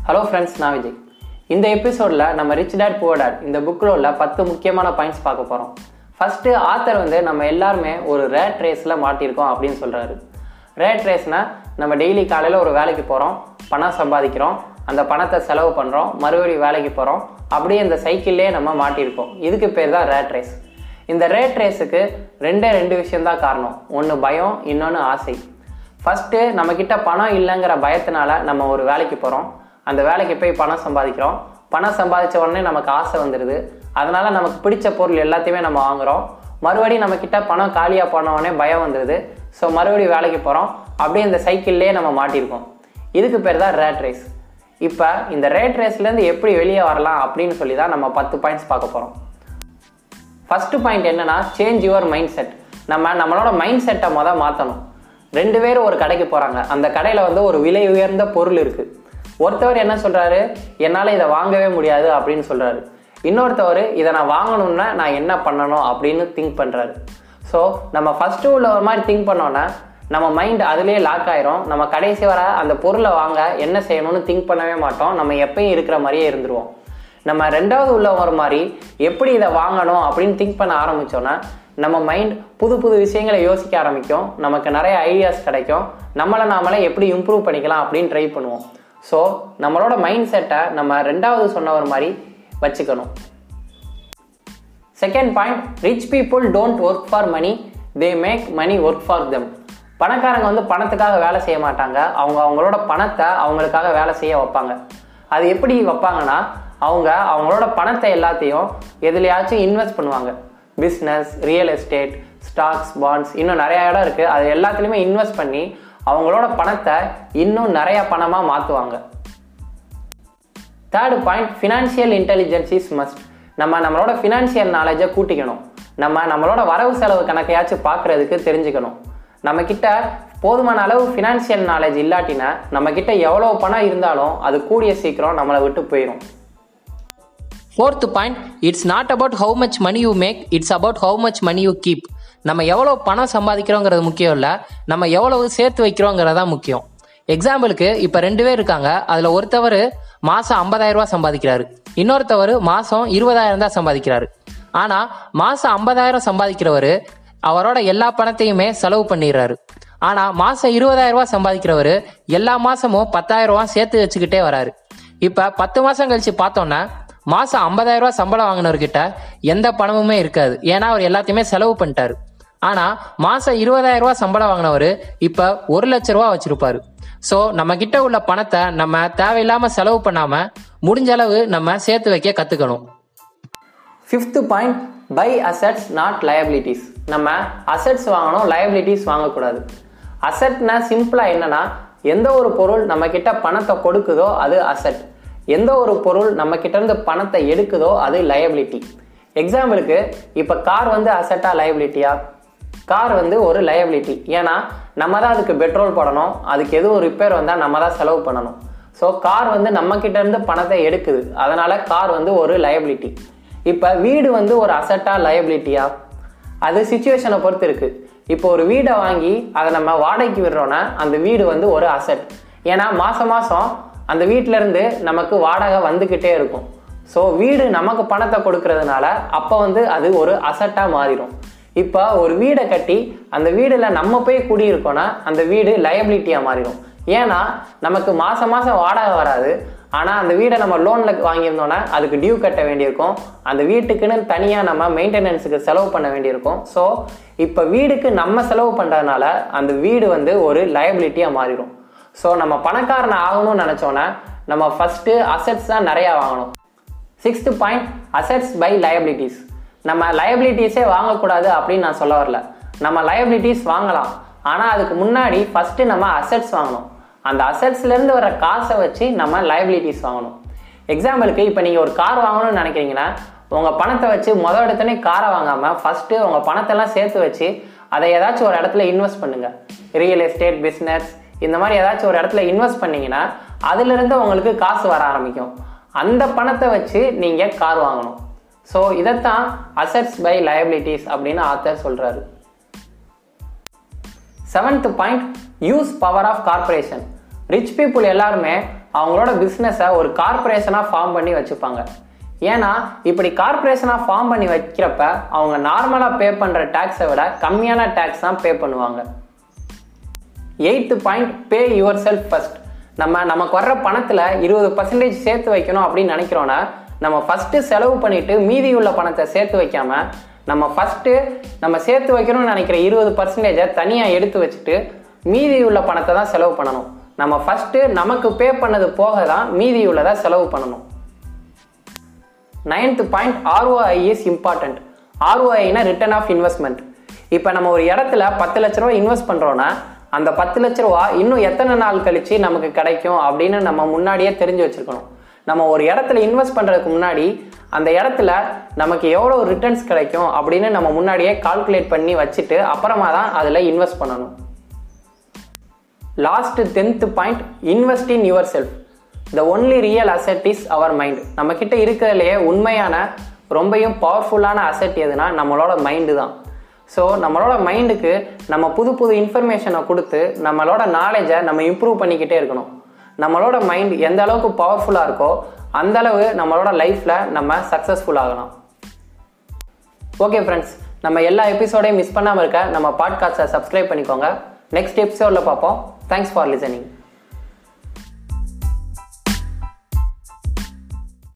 Hello friends, நான் விஜய். இந்த எபிசோடில் நம்ம ரிச் டேட் புவர் டேட் இந்த புக்கில் உள்ள 10 முக்கியமான பாயிண்ட்ஸ் பார்க்க போகிறோம். ஃபஸ்ட்டு ஆத்தர் நம்ம எல்லாருமே ஒரு ரேட் ரேஸில் மாட்டியிருக்கோம் அப்படின்னு சொல்கிறாரு. ரேட் ரேஸ்னால் நம்ம டெய்லி காலையில் ஒரு வேலைக்கு போகிறோம், பணம் சம்பாதிக்கிறோம், அந்த பணத்தை செலவு பண்ணுறோம், மறுபடியும் வேலைக்கு போகிறோம், அப்படியே இந்த சைக்கிள்லேயே நம்ம மாட்டியிருக்கோம். இதுக்கு பேர் தான் ரேட் ரேஸ். இந்த ரேட் ரேஸுக்கு ரெண்டு விஷயம்தான் காரணம். ஒன்று பயம், இன்னொன்று ஆசை. ஃபஸ்ட்டு நம்மக்கிட்ட பணம் இல்லைங்கிற பயத்தினால நம்ம ஒரு வேலைக்கு போகிறோம், அந்த வேலைக்கு போய் பணம் சம்பாதிக்கிறோம். பணம் சம்பாதிச்ச உடனே நமக்கு ஆசை வந்துடுது, அதனால் நமக்கு பிடிச்ச பொருள் எல்லாத்தையுமே நம்ம வாங்குகிறோம். மறுபடியும் நம்மக்கிட்ட பணம் காலியாக போன உடனே பயம் வந்துடுது, ஸோ மறுபடியும் வேலைக்கு போகிறோம். அப்படியே இந்த சைக்கிள்லேயே நம்ம மாட்டியிருக்கோம். இதுக்கு பேர் தான் ரேட் ரேஸ். இப்போ இந்த ரேட் ரேஸ்லேருந்து எப்படி வெளியே வரலாம் அப்படின்னு சொல்லி தான் நம்ம 10 பாயிண்ட்ஸ் பார்க்க போகிறோம். ஃபஸ்ட்டு பாயிண்ட் என்னென்னா, சேஞ்ச் யுவர் மைண்ட் செட். நம்மளோட மைண்ட் செட்டை மாற்றணும். 2 பேர் ஒரு கடைக்கு போகிறாங்க. அந்த கடையில் ஒரு விலை உயர்ந்த பொருள் இருக்குது. ஒருத்தவர் என்ன சொல்கிறாரு, என்னால் இதை வாங்கவே முடியாது அப்படின்னு சொல்கிறாரு. இன்னொருத்தவர், இதை நான் வாங்கணுன்னா நான் என்ன பண்ணணும் அப்படின்னு திங்க் பண்ணுறாரு. ஸோ நம்ம ஃபஸ்ட்டு உள்ள ஒரு மாதிரி திங்க் பண்ணோன்னா நம்ம மைண்ட் அதுலேயே லாக் ஆயிரும். நம்ம கடைசி வர அந்த பொருளை வாங்க என்ன செய்யணும்னு திங்க் பண்ணவே மாட்டோம். நம்ம எப்பயும் இருக்கிற மாதிரியே இருந்துருவோம். நம்ம 2வது உள்ள ஒரு மாதிரி எப்படி இதை வாங்கணும் அப்படின்னு திங்க் பண்ண ஆரம்பித்தோன்னா நம்ம மைண்ட் புது விஷயங்களை யோசிக்க ஆரம்பிக்கும். நமக்கு நிறைய ஐடியாஸ் கிடைக்கும். நாமளே எப்படி இம்ப்ரூவ் பண்ணிக்கலாம் அப்படின்னு ட்ரை பண்ணுவோம். ஸோ நம்மளோட மைண்ட் செட்டை நம்ம 2வது சொன்ன ஒரு மாதிரி வச்சுக்கணும். Second point, rich people don't work for money, they make money work for them. பணக்காரங்க பணத்துக்காக வேலை செய்ய மாட்டாங்க, அவங்களோட பணத்தை அவங்களுக்காக வேலை செய்ய வைப்பாங்க. அது எப்படி வைப்பாங்கன்னா, அவங்களோட பணத்தை எல்லாத்தையும் எதுலையாச்சும் இன்வெஸ்ட் பண்ணுவாங்க. Business, real estate, stocks, bonds, இன்னும் நிறைய இடம் இருக்குது. அது எல்லாத்துலேயுமே இன்வெஸ்ட் பண்ணி அவங்களோட பணத்தை இன்னும் நிறைய பணமாக மாற்றுவாங்க. Third point, financial intelligence is must. நம்மளோட ஃபினான்ஷியல் நாலேஜை கூட்டிக்கணும். நம்மளோட வரவு செலவு கணக்கையாச்சும் பார்க்குறதுக்கு தெரிஞ்சுக்கணும். நம்மக்கிட்ட போதுமான அளவு ஃபினான்ஷியல் நாலேஜ் இல்லாட்டினா நம்மக்கிட்ட எவ்வளோ பணம் இருந்தாலும் அது கூடிய சீக்கிரம் நம்மளை விட்டு போயிடும். Fourth point, it's not about how much money you make, it's about how much money you keep. நம்ம எவ்வளோ பணம் சம்பாதிக்கிறோங்கிறது முக்கியம் இல்லை, நம்ம எவ்வளவு சேர்த்து வைக்கிறோங்கிறதா முக்கியம். எக்ஸாம்பிளுக்கு இப்போ 2 பேர் இருக்காங்க. அதில் ஒருத்தவர் மாதம் 50,000 ரூபா சம்பாதிக்கிறாரு, இன்னொருத்தவர் மாதம் 20,000 தான் சம்பாதிக்கிறாரு. ஆனால் மாதம் 50,000 சம்பாதிக்கிறவர் அவரோட எல்லா பணத்தையுமே செலவு பண்ணிடுறாரு. ஆனால் மாதம் 20,000 ரூபா சம்பாதிக்கிறவர் எல்லா மாதமும் 10,000 ரூபா சேர்த்து வச்சுக்கிட்டே வராரு. இப்போ 10 மாதம் கழிச்சு பார்த்தோன்னா மாதம் 50,000 ரூபா சம்பளம் வாங்கினவர்கிட்ட எந்த பணமுமே இருக்காது, ஏன்னா அவர் எல்லாத்தையுமே செலவு பண்ணிட்டாரு. ஆனால் மாதம் 20,000 ரூபா சம்பளம் வாங்கினவர் இப்போ 1,00,000 ரூபா வச்சிருப்பாரு. ஸோ நம்ம கிட்ட உள்ள பணத்தை நம்ம தேவையில்லாமல் செலவு பண்ணாமல் முடிஞ்ச அளவு நம்ம சேர்த்து வைக்க கற்றுக்கணும். Fifth point, buy assets not liabilities. நம்ம அசெட்ஸ் வாங்கணும், லயபிலிட்டிஸ் வாங்கக்கூடாது. அசெட்னா சிம்பிளாக என்னன்னா, எந்த ஒரு பொருள் நம்ம கிட்ட பணத்தை கொடுக்குதோ அது அசெட், எந்த ஒரு பொருள் நம்ம கிட்ட இருந்து பணத்தை எடுக்குதோ அது லயபிலிட்டி. எக்ஸாம்பிளுக்கு இப்போ கார் அசெட்டா லயபிலிட்டியா? கார் ஒரு லயபிலிட்டி. ஏன்னா நம்ம தான் அதுக்கு பெட்ரோல் போடணும், அதுக்கு எதுவும் ரிப்பேர் வந்தால் நம்ம தான் செலவு பண்ணணும். ஸோ கார் நம்ம கிட்ட இருந்து பணத்தை எடுக்குது, அதனால கார் ஒரு லயபிலிட்டி. இப்போ வீடு ஒரு அசெட்டா லயபிலிட்டியா? அது சிச்சுவேஷனை பொறுத்து இருக்கு. இப்போ ஒரு வீடை வாங்கி அதை நம்ம வாடகைக்கு விடுறோன்னா அந்த வீடு ஒரு அசெட். ஏன்னா மாதம் அந்த வீட்டில இருந்து நமக்கு வாடகை வந்துக்கிட்டே இருக்கும். ஸோ வீடு நமக்கு பணத்தை கொடுக்கறதுனால அப்போ அது ஒரு அசெட்டாக மாறிடும். இப்போ ஒரு வீடை கட்டி அந்த வீடில் நம்ம போய் குடியிருக்கோன்னா அந்த வீடு லயபிலிட்டியாக மாறிடும். ஏன்னா நமக்கு மாதம் வாடகை வராது, ஆனால் அந்த வீடை நம்ம லோனில் வாங்கியிருந்தோன்னா அதுக்கு டியூ கட்ட வேண்டியிருக்கும், அந்த வீட்டுக்குன்னு தனியாக நம்ம மெயின்டெனன்ஸுக்கு செலவு பண்ண வேண்டியிருக்கும். ஸோ இப்போ வீடுக்கு நம்ம செலவு பண்ணுறதுனால அந்த வீடு ஒரு லயபிலிட்டியாக மாறிடும். ஸோ நம்ம பணக்காரனை ஆகணும்னு நினச்சோன்னா நம்ம ஃபஸ்ட்டு அசெட்ஸ் தான் நிறையா வாங்கணும். Sixth point, assets buy liabilities. நம்ம லயபிலிட்டிஸே வாங்கக்கூடாது அப்படின்னு நான் சொல்ல வரல. நம்ம லயபிலிட்டிஸ் வாங்கலாம், ஆனால் அதுக்கு முன்னாடி ஃபஸ்ட்டு நம்ம அசெட்ஸ் வாங்கணும். அந்த அசெட்ஸ்லேருந்து வர காசை வச்சு நம்ம லயபிலிட்டிஸ் வாங்கணும். எக்ஸாம்பிளுக்கு இப்போ நீங்கள் ஒரு கார் வாங்கணும்னு நினைக்கிறீங்கன்னா உங்கள் பணத்தை வச்சு எடுத்தோடனே காரை வாங்காமல் ஃபஸ்ட்டு உங்கள் பணத்தெல்லாம் சேர்த்து வச்சு அதை ஏதாச்சும் ஒரு இடத்துல இன்வெஸ்ட் பண்ணுங்கள். ரியல் எஸ்டேட், பிஸ்னஸ், இந்த மாதிரி ஏதாச்சும் ஒரு இடத்துல இன்வெஸ்ட் பண்ணிங்கன்னா அதிலிருந்து உங்களுக்கு காசு வர ஆரம்பிக்கும். அந்த பணத்தை வச்சு நீங்கள் கார் வாங்கணும். ஸோ இதைத்தான் அசெட்ஸ் பை லயபிலிட்டிஸ் அப்படின்னு ஆத்தர் சொல்கிறாரு. 7th point, use power of corporation. Rich people எல்லாருமே அவங்களோட பிஸ்னஸை ஒரு கார்பரேஷனாக ஃபார்ம் பண்ணி வச்சுப்பாங்க. ஏன்னா இப்படி கார்பரேஷனாக ஃபார்ம் பண்ணி வைக்கிறப்ப அவங்க நார்மலாக பே பண்ணுற டேக்ஸை விட கம்மியான டேக்ஸ் தான் பே பண்ணுவாங்க. 8th point, pay yourself first. நமக்கு வர்ற பணத்தில் 20% சேர்த்து வைக்கணும் அப்படின்னு நினைக்கிறோன்னா நம்ம ஃபஸ்ட்டு செலவு பண்ணிவிட்டு மீதி உள்ள பணத்தை சேர்த்து வைக்காமல் நம்ம சேர்த்து வைக்கணும்னு நினைக்கிற 20% தனியாக எடுத்து வச்சுட்டு மீதி உள்ள பணத்தை தான் செலவு பண்ணணும். நம்ம ஃபஸ்ட்டு நமக்கு பே பண்ணது போக தான் மீதி உள்ளதை செலவு பண்ணணும். 9th point, ROI is important. ROIனா ரிட்டர்ன் ஆஃப் இன்வெஸ்ட்மெண்ட். இப்போ நம்ம ஒரு இடத்துல 10 லட்ச ரூபா இன்வெஸ்ட் பண்ணுறோன்னா அந்த 10 லட்ச ரூபா இன்னும் எத்தனை நாள் கழிச்சு நமக்கு கிடைக்கும் அப்படின்னு நம்ம முன்னாடியே தெரிஞ்சு வச்சுருக்கணும். நம்ம ஒரு இடத்துல இன்வெஸ்ட் பண்ணுறதுக்கு முன்னாடி அந்த இடத்துல நமக்கு எவ்வளோ ரிட்டர்ன்ஸ் கிடைக்கும் அப்படின்னு நம்ம முன்னாடியே கால்குலேட் பண்ணி வச்சுட்டு அப்புறமா தான் அதில் இன்வெஸ்ட் பண்ணணும். Last 10th point, invest in yourself. The only real asset is our mind. நம்மக்கிட்ட இருக்கிறதுலையே உண்மையான ரொம்பவும் பவர்ஃபுல்லான அசெட் எதுனா நம்மளோட மைண்டு தான். ஸோ நம்மளோட மைண்டுக்கு நம்ம புது இன்ஃபர்மேஷனை கொடுத்து நம்மளோட நாலேஜை நம்ம இம்ப்ரூவ் பண்ணிக்கிட்டே இருக்கணும். நம்மளோட மைண்ட் எந்த அளவுக்கு பவர்ஃபுல்லாக இருக்கோ அந்த அளவு நம்மளோட லைஃப்பில் நம்ம சக்ஸஸ்ஃபுல் ஆகலாம். ஓகே ஃப்ரெண்ட்ஸ், நம்ம எல்லா எபிசோடையும் மிஸ் பண்ணாமல் இருக்க நம்ம பாட்காஸ்ட்டை சப்ஸ்கிரைப் பண்ணிக்கோங்க. நெக்ஸ்ட் எபிசோடில் பார்ப்போம். Thanks for listening.